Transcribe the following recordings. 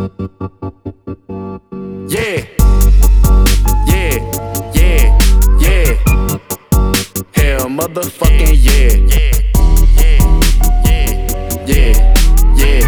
Yeah, yeah, yeah, yeah. Hell motherfucking yeah. Yeah.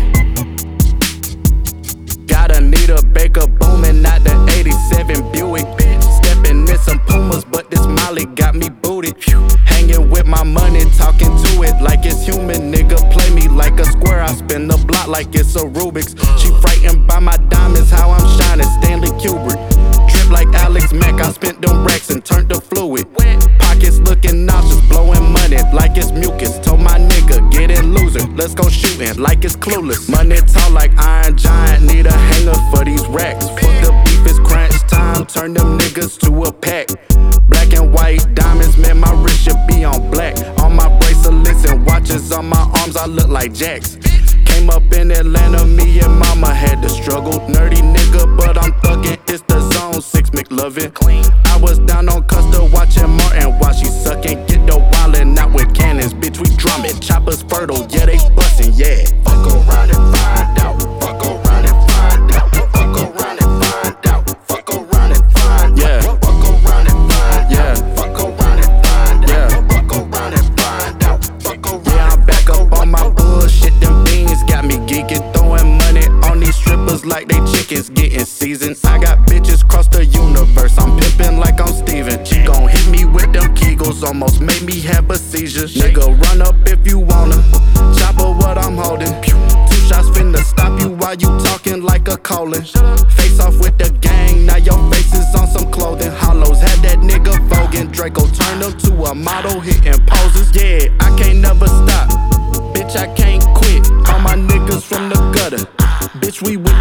Gotta need a Baker booming out the 87 Buick. Stepping in some Pumas, but this Molly got me booted. Hanging with my money, talking to it like it's human. Nigga, play me like a square, I spin the block like it's a Rubik's. She frightened by my diamonds, how I'm shining, Stanley Kubrick. Drip like Alex Mack, I spent them racks and turned to fluid. Pockets looking nauseous, blowing money like it's mucus. Told my nigga, get in loser, let's go shooting like it's clueless. Money tall like Iron Giant, need a hanger for these racks. Fuck the beef, it's crunch time, turn them niggas to a pack. Black and white diamonds, man, my wrist should be on black. On my bracelets and watches on my arms, I look like Jax. Came up in Atlanta, me and mama had to struggle. Nerdy nigga, but I'm thuggin', it's the zone, 6 McLovin. I was down on Custer watching Martin while she suckin'. Get the wildin' out with cannons, bitch, we drummin'. Choppers fertile, yeah, they bustin', yeah. Fuck around and find out, fuck around and find out, fuck around and find out, fuck around and find out, yeah. Fuck around and find out, fuck around and find out, fuck around and find out, fuck around. Yeah, I'm back up on my bullshit, them beans got me geeking, throwing money on these strippers like they chickens getting seasoned. I got bitches cross the universe, I'm pimpin' like I'm Steven. She gon' hit me with them Kegels, almost made me have a seizure. Nigga, run up if you wanna, chopper what I'm holding. 2 shots finna stop you while you talking like a Colin. Face off with the gang, now your face is on some clothing. Hollows had that nigga voguing, Draco turned him to a model hitting poses. Yeah, I can't never stop, bitch, I can't quit. All my niggas from the gutter, bitch, we